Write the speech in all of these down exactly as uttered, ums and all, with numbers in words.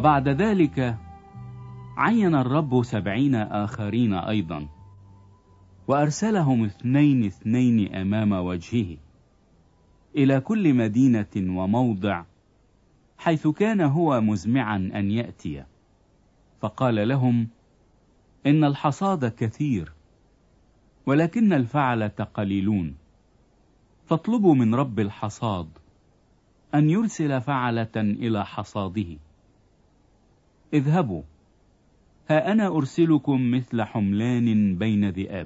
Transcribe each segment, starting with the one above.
وبعد ذلك عين الرب سبعين آخرين أيضا، وأرسلهم اثنين اثنين أمام وجهه إلى كل مدينة وموضع حيث كان هو مزمعا أن يأتي، فقال لهم: إن الحصاد كثير ولكن الفعلة قليلون، فاطلبوا من رب الحصاد أن يرسل فعلة إلى حصاده. اذهبوا، ها أنا أرسلكم مثل حملان بين ذئاب.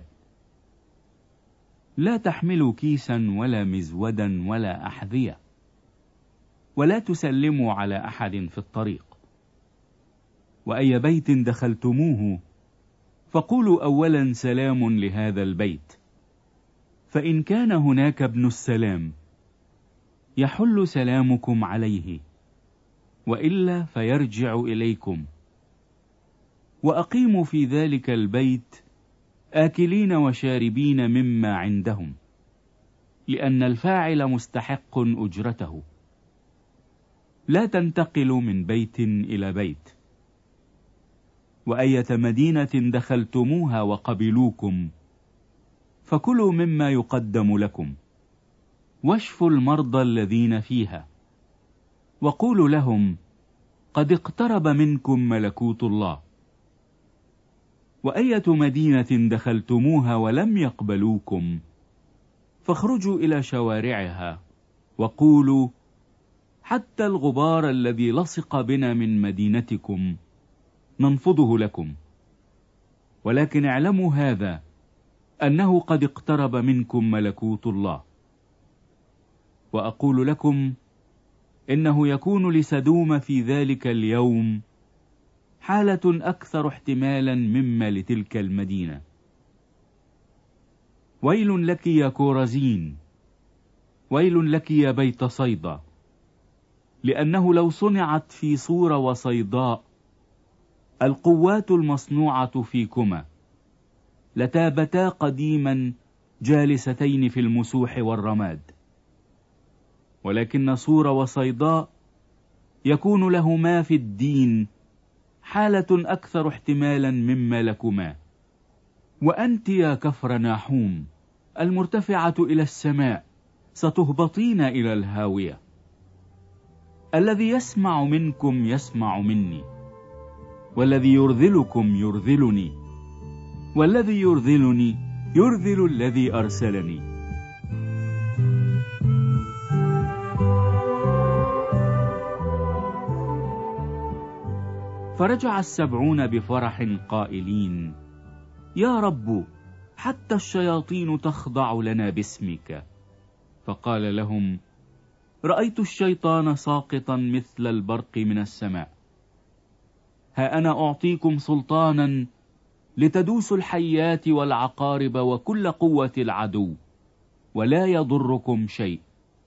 لا تحملوا كيسا ولا مزودا ولا أحذية، ولا تسلموا على أحد في الطريق. وأي بيت دخلتموه فقولوا أولا سلام لهذا البيت، فإن كان هناك ابن السلام يحل سلامكم عليه، وإلا فيرجع إليكم. وأقيموا في ذلك البيت آكلين وشاربين مما عندهم، لأن الفاعل مستحق أجرته. لا تنتقلوا من بيت إلى بيت. وأية مدينة دخلتموها وقبلوكم فكلوا مما يقدم لكم، واشفوا المرضى الذين فيها، وقولوا لهم: قد اقترب منكم ملكوت الله. وأية مدينة دخلتموها ولم يقبلوكم فاخرجوا إلى شوارعها وقولوا: حتى الغبار الذي لصق بنا من مدينتكم ننفضه لكم، ولكن اعلموا هذا، أنه قد اقترب منكم ملكوت الله. وأقول لكم إنه يكون لسدوم في ذلك اليوم حالة أكثر احتمالا مما لتلك المدينة. ويل لك يا كورزين، ويل لك يا بيت صيدا، لأنه لو صنعت في صور وصيداء القوات المصنوعة فيكما لتابتا قديما جالستين في المسوح والرماد. ولكن صور وصيداء يكون لهما في الدين حالة أكثر احتمالا مما لكما. وأنت يا كفر ناحوم المرتفعة إلى السماء ستهبطين إلى الهاوية. الذي يسمع منكم يسمع مني، والذي يرذلكم يرذلني، والذي يرذلني يرذل الذي أرسلني. فرجع السبعون بفرح قائلين: يا رب، حتى الشياطين تخضع لنا باسمك. فقال لهم: رأيت الشيطان ساقطا مثل البرق من السماء. ها أنا أعطيكم سلطانا لتدوسوا الحيات والعقارب وكل قوة العدو، ولا يضركم شيء.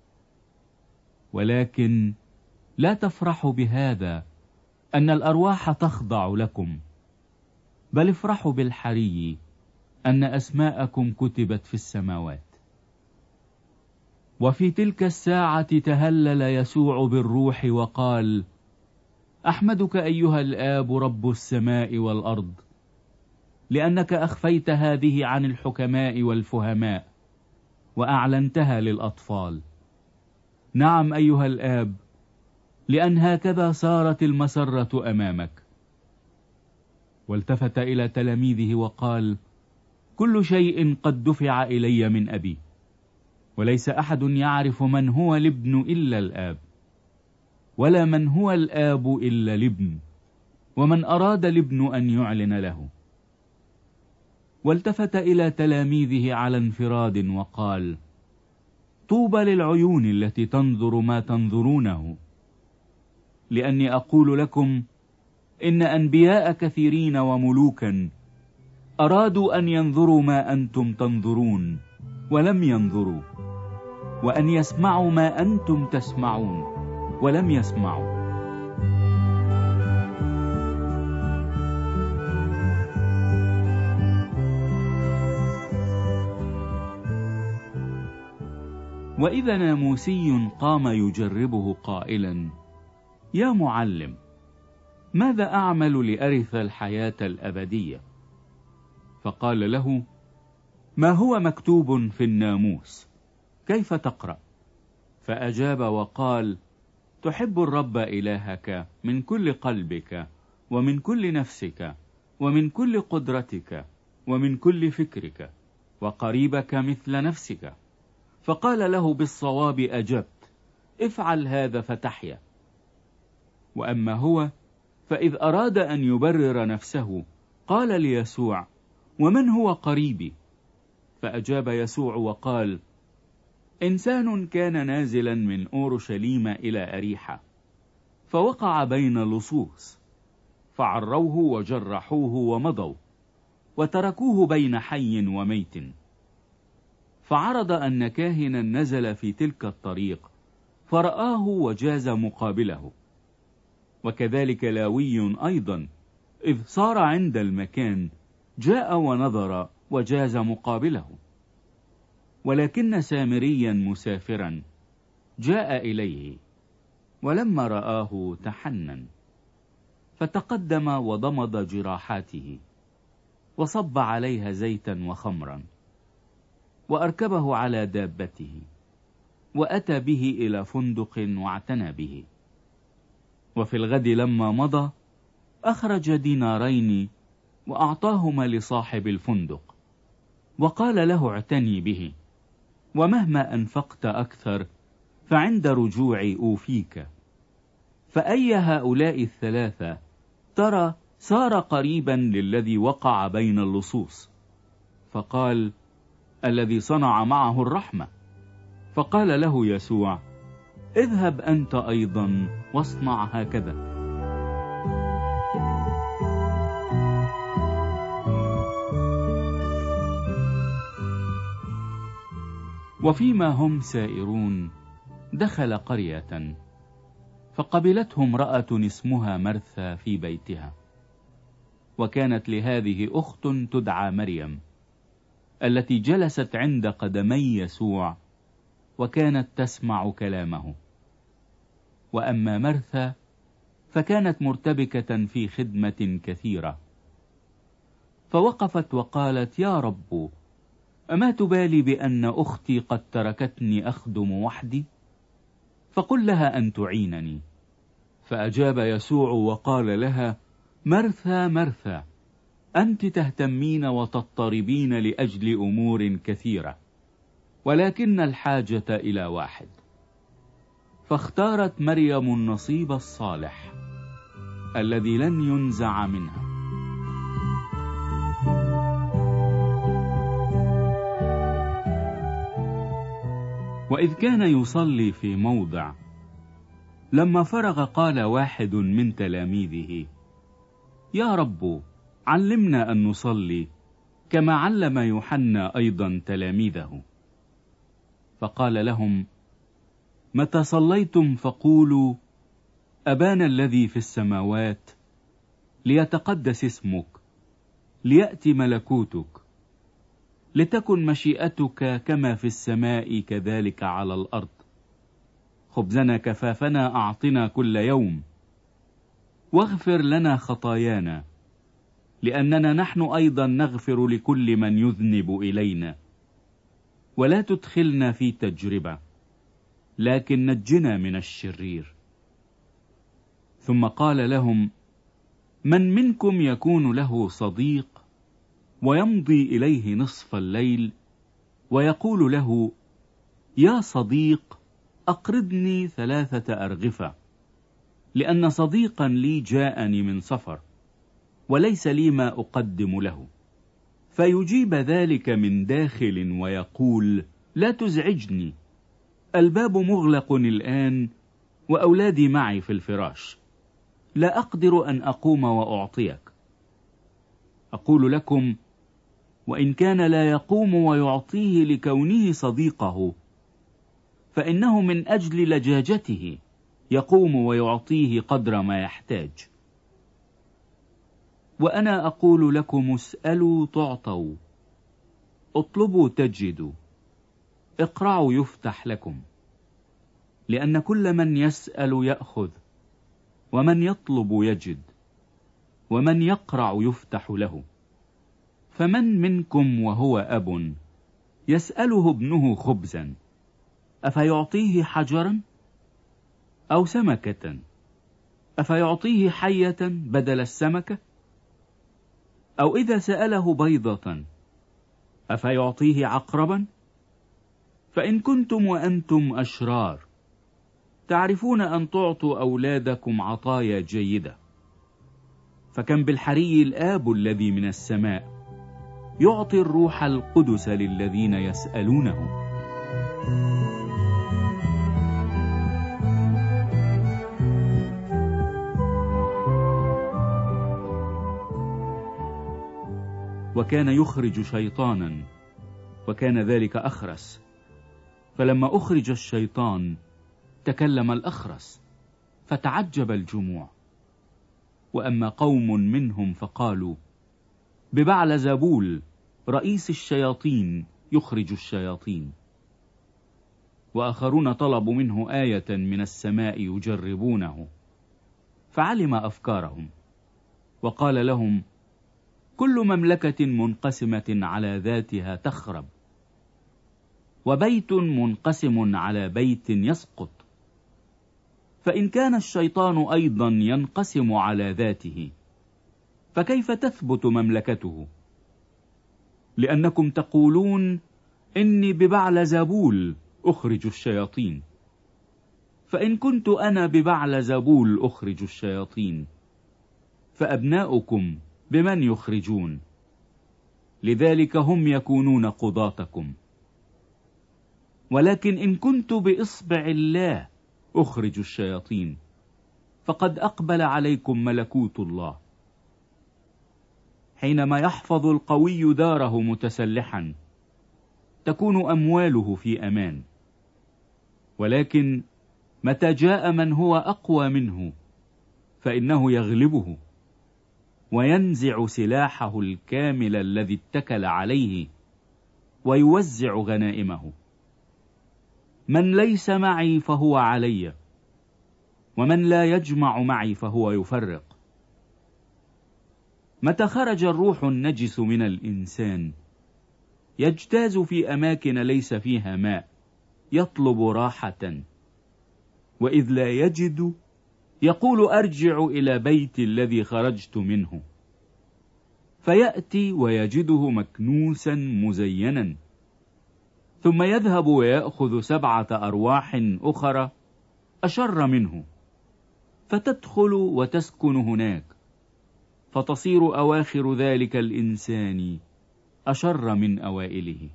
ولكن لا تفرحوا بهذا أن الأرواح تخضع لكم، بل افرحوا بالحري أن أسماءكم كتبت في السماوات. وفي تلك الساعة تهلل يسوع بالروح وقال: أحمدك أيها الآب رب السماء والأرض، لأنك أخفيت هذه عن الحكماء والفهماء وأعلنتها للأطفال. نعم أيها الآب، لأن هكذا صارت المسرة أمامك. والتفت إلى تلاميذه وقال: كل شيء قد دفع إلي من أبي، وليس أحد يعرف من هو الابن إلا الآب، ولا من هو الآب إلا الابن، ومن أراد الابن أن يعلن له. والتفت إلى تلاميذه على انفراد وقال: طوبى للعيون التي تنظر ما تنظرونه، لأني أقول لكم إن أنبياء كثيرين وملوكا أرادوا أن ينظروا ما أنتم تنظرون ولم ينظروا، وأن يسمعوا ما أنتم تسمعون ولم يسمعوا. وإذا ناموسي قام يجربه قائلا: يا معلم، ماذا أعمل لأرث الحياة الأبدية؟ فقال له: ما هو مكتوب في الناموس؟ كيف تقرأ؟ فأجاب وقال: تحب الرب إلهك من كل قلبك ومن كل نفسك ومن كل قدرتك ومن كل فكرك، وقريبك مثل نفسك. فقال له: بالصواب أجبت، افعل هذا فتحيا. وأما هو فإذ أراد أن يبرر نفسه قال ليسوع: ومن هو قريبي؟ فأجاب يسوع وقال: إنسان كان نازلا من أورشليم إلى أريحة، فوقع بين لصوص، فعروه وجرحوه ومضوا، وتركوه بين حي وميت. فعرض أن كاهنا نزل في تلك الطريق فرآه وجاز مقابله. وكذلك لاوي أيضا إذ صار عند المكان جاء ونظر وجاز مقابله. ولكن سامريا مسافرا جاء إليه، ولما رآه تحنن، فتقدم وضمد جراحاته وصب عليها زيتا وخمرا، وأركبه على دابته وأتى به إلى فندق واعتنى به. وفي الغد لما مضى أخرج دينارين وأعطاهما لصاحب الفندق، وقال له: اعتني به، ومهما أنفقت أكثر فعند رجوعي أوفيك. فأي هؤلاء الثلاثة ترى صار قريبا للذي وقع بين اللصوص؟ فقال: الذي صنع معه الرحمة. فقال له يسوع: اذهب أنت أيضا واصنع هكذا. وفيما هم سائرون دخل قرية، فقبلته امرأة اسمها مرثا في بيتها. وكانت لهذه أخت تدعى مريم، التي جلست عند قدمي يسوع وكانت تسمع كلامه. وأما مرثا فكانت مرتبكة في خدمة كثيرة، فوقفت وقالت: يا رب، أما تبالي بأن أختي قد تركتني أخدم وحدي؟ فقل لها أن تعينني. فأجاب يسوع وقال لها: مرثا مرثا، أنت تهتمين وتضطربين لأجل أمور كثيرة، ولكن الحاجة إلى واحد. فاختارت مريم النصيب الصالح الذي لن ينزع منها. وإذ كان يصلي في موضع، لما فرغ قال واحد من تلاميذه: يا رب، علمنا أن نصلي كما علم يوحنا أيضا تلاميذه. فقال لهم: متى صليتم فقولوا: أبانا الذي في السماوات، ليتقدس اسمك، ليأتي ملكوتك، لتكن مشيئتك كما في السماء كذلك على الأرض. خبزنا كفافنا أعطنا كل يوم، واغفر لنا خطايانا لأننا نحن أيضا نغفر لكل من يذنب إلينا، ولا تدخلنا في تجربة، لكن نجنا من الشرير. ثم قال لهم: من منكم يكون له صديق ويمضي إليه نصف الليل ويقول له: يا صديق، أقرضني ثلاثة أرغفة، لأن صديقا لي جاءني من سفر وليس لي ما أقدم له، فيجيب ذلك من داخل ويقول: لا تزعجني، الباب مغلق الآن وأولادي معي في الفراش، لا أقدر أن أقوم وأعطيك. أقول لكم: وإن كان لا يقوم ويعطيه لكونه صديقه، فإنه من أجل لجاجته يقوم ويعطيه قدر ما يحتاج. وأنا أقول لكم: اسألوا تعطوا، اطلبوا تجدوا، اقرعوا يفتح لكم. لأن كل من يسأل يأخذ، ومن يطلب يجد، ومن يقرع يفتح له. فمن منكم وهو أب يسأله ابنه خبزا أفيعطيه حجرا؟ أو سمكة أفيعطيه حية بدل السمكة؟ أو إذا سأله بيضة أفيعطيه عقربا؟ فإن كنتم وأنتم أشرار تعرفون أن تعطوا أولادكم عطايا جيدة، فكم بالحري الآب الذي من السماء يعطي الروح القدس للذين يسألونه. وكان يخرج شيطانا، وكان ذلك أخرس، فلما أخرج الشيطان تكلم الأخرس، فتعجب الجموع. وأما قوم منهم فقالوا ببعلزبول رئيس الشياطين يخرج الشياطين. وآخرون طلبوا منه آية من السماء يجربونه، فعلم أفكارهم وقال لهم كل مملكة منقسمة على ذاتها تخرب، وبيت منقسم على بيت يسقط. فإن كان الشيطان أيضا ينقسم على ذاته فكيف تثبت مملكته؟ لأنكم تقولون إني ببعلزبول أخرج الشياطين. فإن كنت أنا ببعلزبول أخرج الشياطين فأبناؤكم بمن يخرجون؟ لذلك هم يكونون قضاتكم. ولكن إن كنت بإصبع الله أخرج الشياطين فقد أقبل عليكم ملكوت الله. حينما يحفظ القوي داره متسلحا تكون أمواله في أمان، ولكن متى جاء من هو أقوى منه فإنه يغلبه وينزع سلاحه الكامل الذي اتكل عليه ويوزع غنائمه. من ليس معي فهو علي، ومن لا يجمع معي فهو يفرق. متى خرج الروح النجس من الإنسان يجتاز في أماكن ليس فيها ماء يطلب راحة، وإذ لا يجد يقول أرجع إلى بيتي الذي خرجت منه، فيأتي ويجده مكنوسا مزينا، ثم يذهب ويأخذ سبعة أرواح أخرى أشر منه فتدخل وتسكن هناك، فتصير أواخر ذلك الإنسان أشر من أوائله.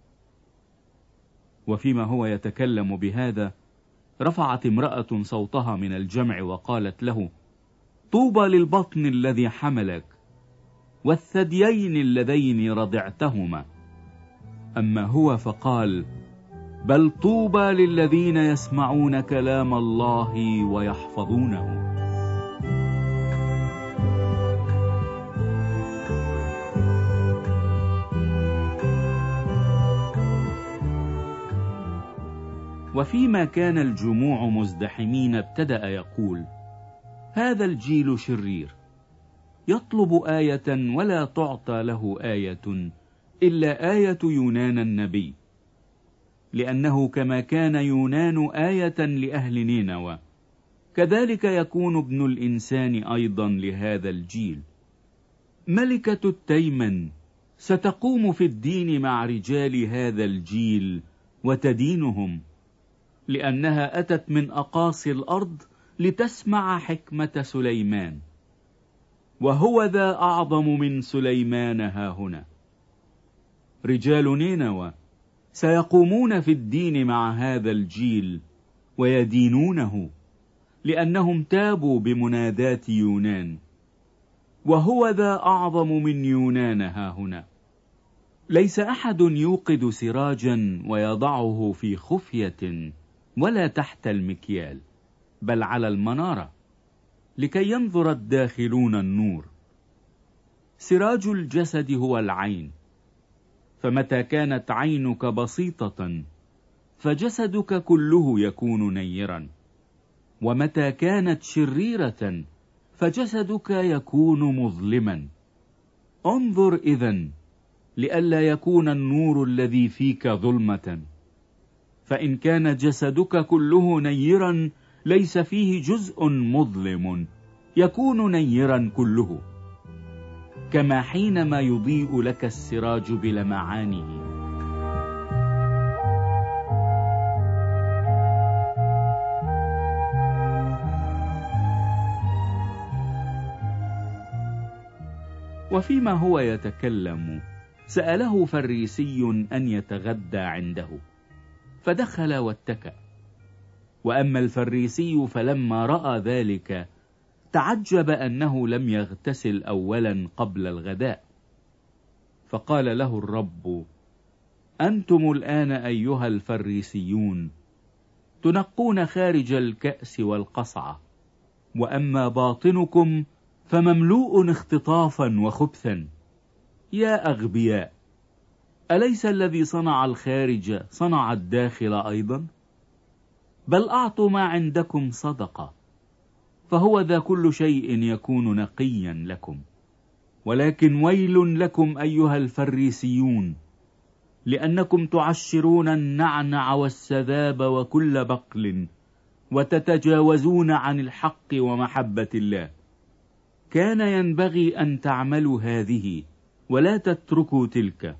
وفيما هو يتكلم بهذا رفعت امرأة صوتها من الجمع وقالت له طوبى للبطن الذي حملك والثديين اللذين رضعتهما. أما هو فقال بل طوبى للذين يسمعون كلام الله ويحفظونه. وفيما كان الجموع مزدحمين ابتدأ يقول هذا الجيل شرير يطلب آية ولا تعطى له آية إلا آية يونان النبي، لأنه كما كان يونان آية لأهل نينوى كذلك يكون ابن الإنسان أيضا لهذا الجيل. ملكة التيمن ستقوم في الدين مع رجال هذا الجيل وتدينهم، لأنها أتت من أقاصي الأرض لتسمع حكمة سليمان، وهو ذا أعظم من سليمان هاهنا. رجال نينوى سيقومون في الدين مع هذا الجيل ويدينونه، لأنهم تابوا بمنادات يونان، وهو ذا أعظم من يونان هاهنا. ليس أحد يوقد سراجا ويضعه في خفية ولا تحت المكيال، بل على المنارة لكي ينظر الداخلون النور. سراج الجسد هو العين، فمتى كانت عينك بسيطة فجسدك كله يكون نيرا، ومتى كانت شريرة فجسدك يكون مظلما. انظر إذن لئلا يكون النور الذي فيك ظلمة. فإن كان جسدك كله نيرا ليس فيه جزء مظلم، يكون نيرا كله، كما حينما يضيء لك السراج بلمعانه. وفيما هو يتكلم سأله فريسي أن يتغدى عنده، فدخل واتكأ. وأما الفريسي فلما رأى ذلك تعجب أنه لم يغتسل أولا قبل الغداء، فقال له الرب: أنتم الآن أيها الفريسيون تنقون خارج الكأس والقصعة، وأما باطنكم فمملوء اختطافا وخبثا. يا أغبياء، أليس الذي صنع الخارج صنع الداخل أيضا؟ بل أعطوا ما عندكم صدقة، فهو ذا كل شيء يكون نقيا لكم. ولكن ويل لكم أيها الفريسيون، لأنكم تعشرون النعنع والسذاب وكل بقل، وتتجاوزون عن الحق ومحبة الله. كان ينبغي أن تعملوا هذه ولا تتركوا تلك.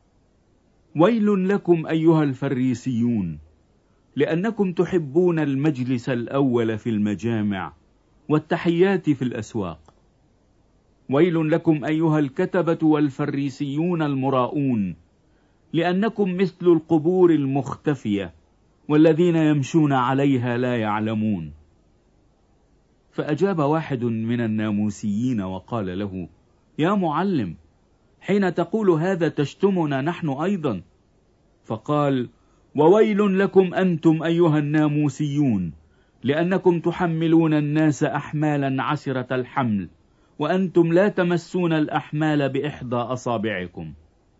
ويل لكم أيها الفريسيون، لأنكم تحبون المجلس الأول في المجامع والتحيات في الأسواق. ويل لكم أيها الكتبة والفريسيون المراؤون، لأنكم مثل القبور المختفية والذين يمشون عليها لا يعلمون. فأجاب واحد من الناموسيين وقال له: يا معلم، حين تقول هذا تشتمنا نحن أيضا. فقال: وويل لكم أنتم أيها الناموسيون، لأنكم تحملون الناس أحمالا عسرة الحمل، وأنتم لا تمسون الأحمال بإحدى أصابعكم.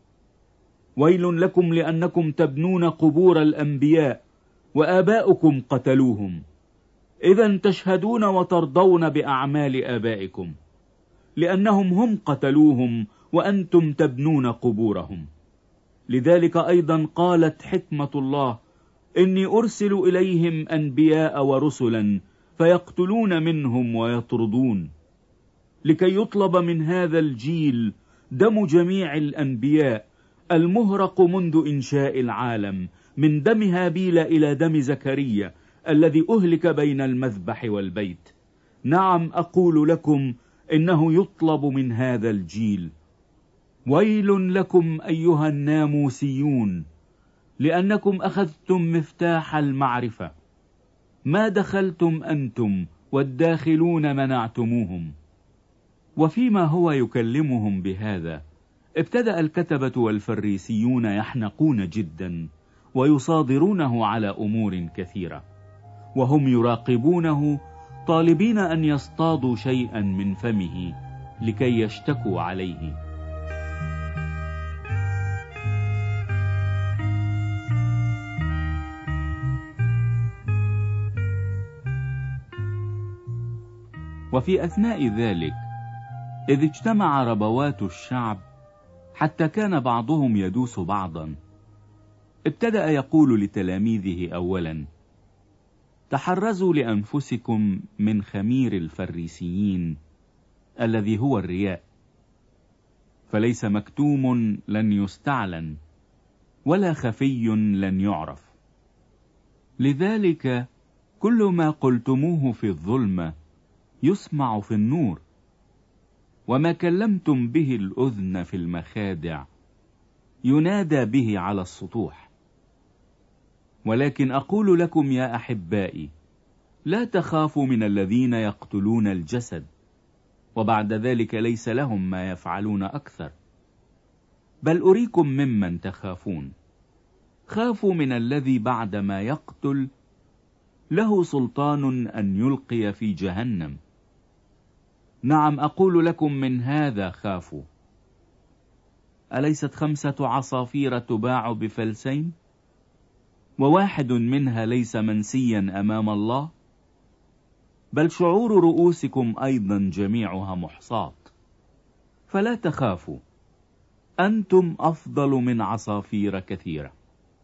ويل لكم لأنكم تبنون قبور الأنبياء وآباؤكم قتلوهم. إذن تشهدون وترضون بأعمال آبائكم، لأنهم هم قتلوهم وأنتم تبنون قبورهم. لذلك أيضا قالت حكمة الله: إني أرسل إليهم أنبياء ورسلا فيقتلون منهم ويطردون، لكي يطلب من هذا الجيل دم جميع الأنبياء المهرق منذ إنشاء العالم، من دم هابيل إلى دم زكريا الذي أهلك بين المذبح والبيت. نعم أقول لكم إنه يطلب من هذا الجيل. ويل لكم أيها الناموسيون، لأنكم أخذتم مفتاح المعرفة، ما دخلتم أنتم والداخلون منعتموهم. وفيما هو يكلمهم بهذا ابتدأ الكتبة والفريسيون يحنقون جدا ويصادرونه على أمور كثيرة، وهم يراقبونه طالبين أن يصطادوا شيئا من فمه لكي يشتكوا عليه. وفي أثناء ذلك إذ اجتمع ربوات الشعب حتى كان بعضهم يدوس بعضا، ابتدأ يقول لتلاميذه أولا: تحرزوا لأنفسكم من خمير الفريسيين الذي هو الرياء، فليس مكتوم لن يستعلن، ولا خفي لن يعرف. لذلك كل ما قلتموه في الظلمة يسمع في النور، وما كلمتم به الأذن في المخادع ينادى به على السطوح. ولكن أقول لكم يا أحبائي، لا تخافوا من الذين يقتلون الجسد، وبعد ذلك ليس لهم ما يفعلون أكثر، بل أريكم ممن تخافون. خافوا من الذي بعدما يقتل له سلطان أن يلقي في جهنم. نعم أقول لكم من هذا خافوا. أليست خمسة عصافير تباع بفلسين، وواحد منها ليس منسيا أمام الله؟ بل شعور رؤوسكم أيضا جميعها محصاة. فلا تخافوا، أنتم أفضل من عصافير كثيرة.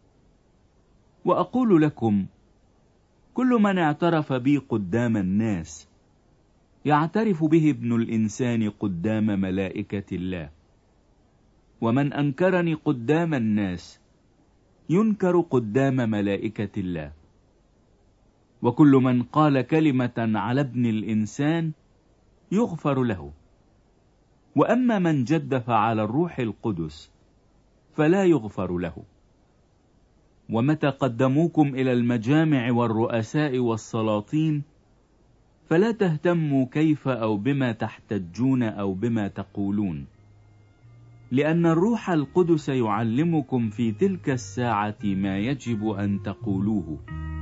وأقول لكم، كل من اعترف بي قدام الناس يعترف به ابن الإنسان قدام ملائكة الله، ومن أنكرني قدام الناس ينكر قدام ملائكة الله. وكل من قال كلمة على ابن الإنسان يغفر له، وأما من جدف على الروح القدس فلا يغفر له. ومتى قدموكم إلى المجامع والرؤساء والسلاطين فلا تهتموا كيف أو بما تحتجون أو بما تقولون، لأن الروح القدس يعلمكم في تلك الساعة ما يجب أن تقولوه.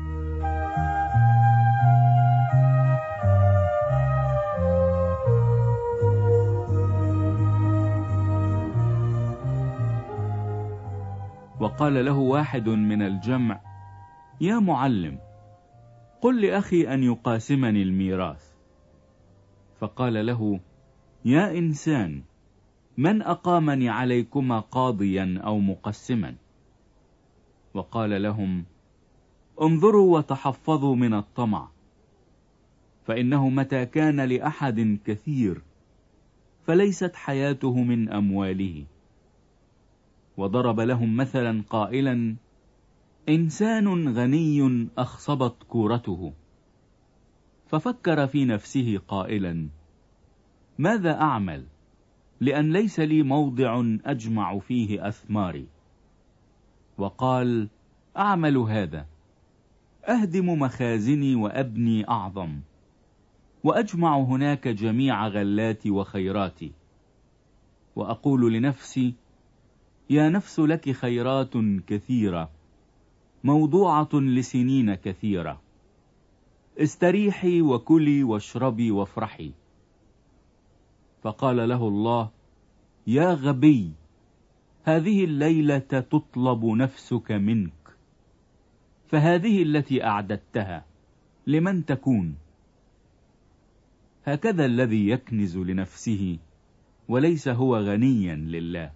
وقال له واحد من الجمع: يا معلم، قل لأخي أن يقاسمني الميراث. فقال له: يا إنسان، من أقامني عليكما قاضيا أو مقسما؟ وقال لهم: انظروا وتحفظوا من الطمع، فإنه متى كان لأحد كثير فليست حياته من أمواله. وضرب لهم مثلا قائلا: إنسان غني أخصبت كورته، ففكر في نفسه قائلا: ماذا أعمل لأن ليس لي موضع أجمع فيه أثماري؟ وقال: أعمل هذا، أهدم مخازني وأبني أعظم، وأجمع هناك جميع غلاتي وخيراتي، وأقول لنفسي: يا نفس لك خيرات كثيرة موضوعة لسنين كثيرة، استريحي وكلي واشربي وافرحي. فقال له الله: يا غبي، هذه الليلة تطلب نفسك منك، فهذه التي أعددتها لمن تكون؟ هكذا الذي يكنز لنفسه وليس هو غنيا لله.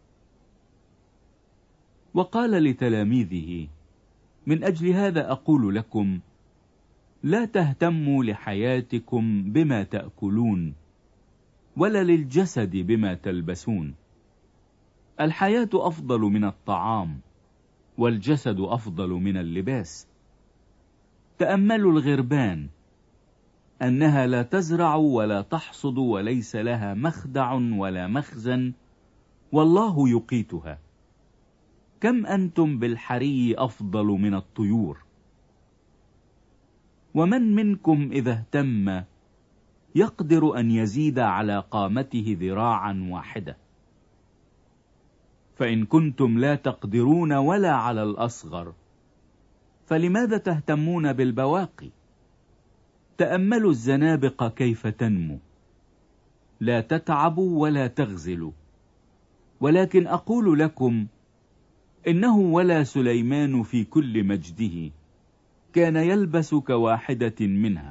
وقال لتلاميذه: من أجل هذا أقول لكم، لا تهتموا لحياتكم بما تأكلون، ولا للجسد بما تلبسون. الحياة أفضل من الطعام، والجسد أفضل من اللباس. تأملوا الغربان، أنها لا تزرع ولا تحصد وليس لها مخدع ولا مخزن، والله يقيتها. كم أنتم بالحري أفضل من الطيور. ومن منكم إذا اهتم يقدر أن يزيد على قامته ذراعا واحدة؟ فإن كنتم لا تقدرون ولا على الأصغر، فلماذا تهتمون بالبواقي؟ تأملوا الزنابق كيف تنمو، لا تتعبوا ولا تغزلوا. ولكن أقول لكم، إنه ولا سليمان في كل مجده كان يلبس كواحدة منها.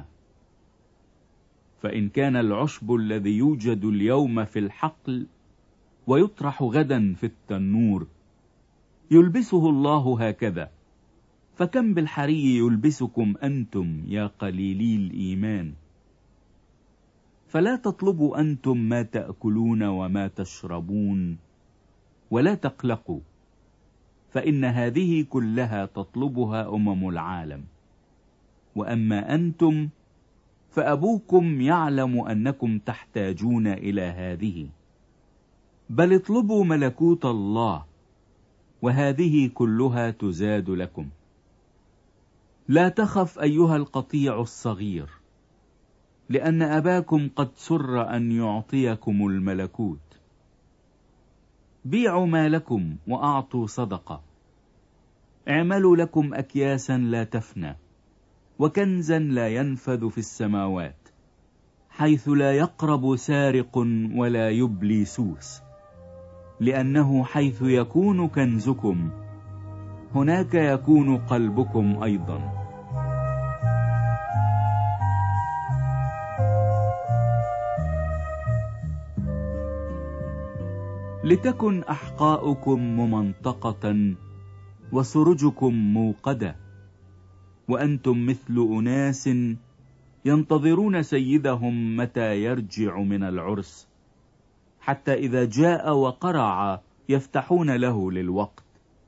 فإن كان العشب الذي يوجد اليوم في الحقل ويطرح غدا في التنور يلبسه الله هكذا، فكم بالحري يلبسكم أنتم يا قليلي الإيمان. فلا تطلبوا أنتم ما تأكلون وما تشربون، ولا تقلقوا، فإن هذه كلها تطلبها أمم العالم. وأما أنتم فأبوكم يعلم أنكم تحتاجون إلى هذه. بل اطلبوا ملكوت الله، وهذه كلها تزاد لكم. لا تخف أيها القطيع الصغير، لأن أباكم قد سر أن يعطيكم الملكوت. بيعوا ما لكم وأعطوا صدقة، اعملوا لكم أكياسا لا تفنى، وكنزا لا ينفذ في السماوات، حيث لا يقرب سارق ولا يبلي سوس، لأنه حيث يكون كنزكم هناك يكون قلبكم أيضا. لتكن أحقاؤكم ممنطقة وسرجكم موقدة، وأنتم مثل أناس ينتظرون سيدهم متى يرجع من العرس، حتى إذا جاء وقرع يفتحون له للوقت.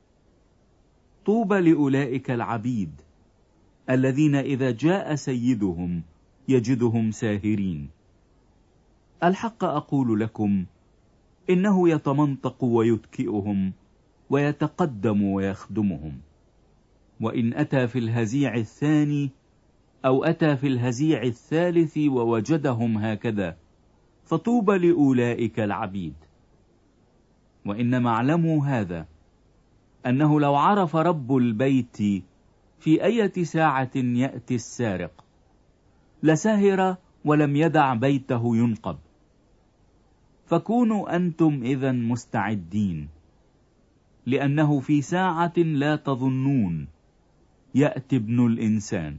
طوبى لأولئك العبيد الذين إذا جاء سيدهم يجدهم ساهرين. الحق أقول لكم إنه يتمنطق ويتكئهم ويتقدم ويخدمهم. وإن أتى في الهزيع الثاني أو أتى في الهزيع الثالث ووجدهم هكذا فطوبى لأولئك العبيد. وإنما اعلموا هذا، أنه لو عرف رب البيت في أي ساعة يأتي السارق لسهر ولم يدع بيته ينقب. فكونوا أنتم إذن مستعدين، لأنه في ساعة لا تظنون يأتي ابن الإنسان.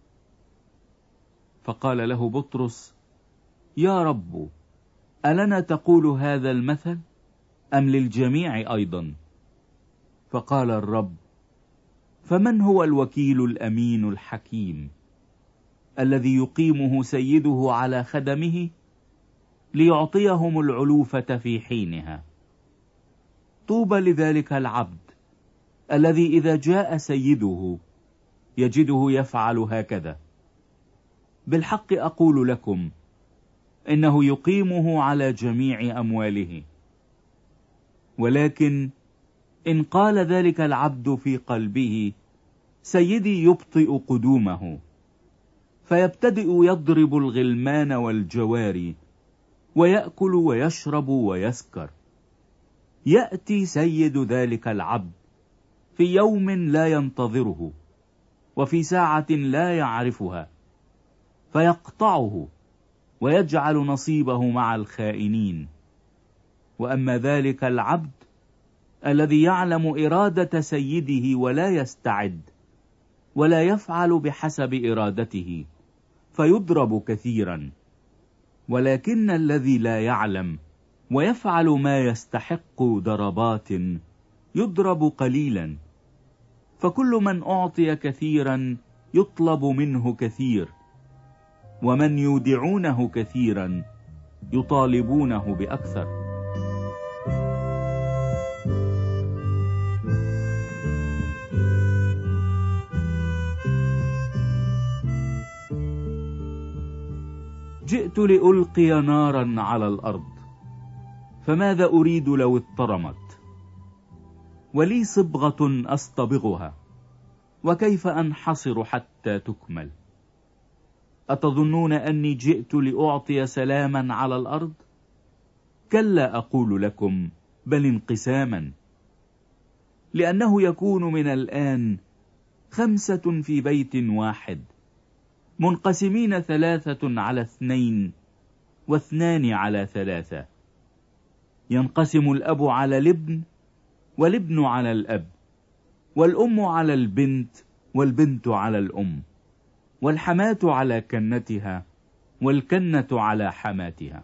فقال له بطرس: يا رب، ألنا تقول هذا المثل أم للجميع أيضا؟ فقال الرب: فمن هو الوكيل الأمين الحكيم الذي يقيمه سيده على خدمه ليعطيهم العلوفة في حينها؟ طوبى لذلك العبد الذي إذا جاء سيده يجده يفعل هكذا. بالحق أقول لكم إنه يقيمه على جميع أمواله. ولكن إن قال ذلك العبد في قلبه: سيدي يبطئ قدومه، فيبتدئ يضرب الغلمان والجواري ويأكل ويشرب ويسكر، يأتي سيد ذلك العبد في يوم لا ينتظره وفي ساعة لا يعرفها، فيقطعه ويجعل نصيبه مع الخائنين. وأما ذلك العبد الذي يعلم إرادة سيده ولا يستعد ولا يفعل بحسب إرادته فيضرب كثيرا. ولكن الذي لا يعلم ويفعل ما يستحق ضربات يضرب قليلا. فكل من أعطي كثيرا يطلب منه كثير، ومن يودعونه كثيرا يطالبونه بأكثر. جئت لألقي نارا على الأرض، فماذا أريد لو اضطرمت؟ ولي صبغة أصطبغها، وكيف أنحصر حتى تكمل؟ أتظنون أني جئت لأعطي سلاما على الأرض؟ كلا أقول لكم، بل انقساما. لأنه يكون من الآن خمسة في بيت واحد منقسمين، ثلاثة على اثنين واثنان على ثلاثة. ينقسم الأب على الابن، والابن على الأب، والأم على البنت، والبنت على الأم، والحماة على كنتها، والكنة على حماتها.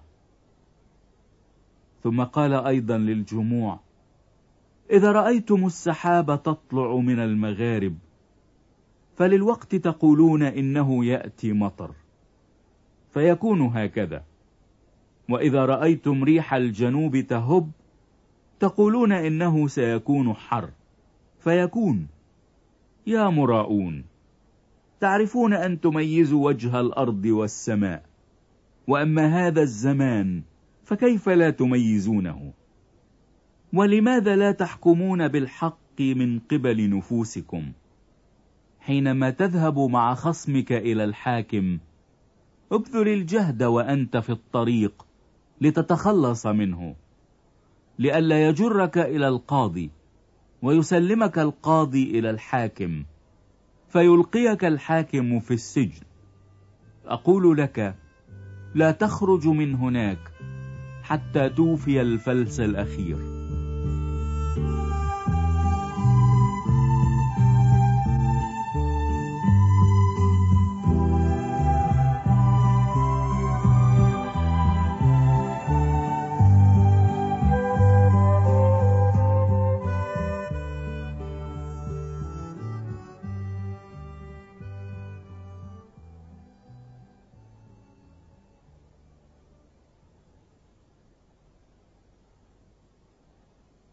ثم قال أيضا للجموع: إذا رأيتم السحاب تطلع من المغارب فللوقت تقولون إنه يأتي مطر، فيكون هكذا. وإذا رأيتم ريح الجنوب تهب تقولون إنه سيكون حر، فيكون. يا مراؤون، تعرفون أن تميزوا وجه الأرض والسماء، وأما هذا الزمان فكيف لا تميزونه؟ ولماذا لا تحكمون بالحق من قبل نفوسكم؟ حينما تذهب مع خصمك إلى الحاكم ابذل الجهد وأنت في الطريق لتتخلص منه، لئلا يجرك إلى القاضي ويسلمك القاضي إلى الحاكم فيلقيك الحاكم في السجن. أقول لك: لا تخرج من هناك حتى توفي الفلس الأخير.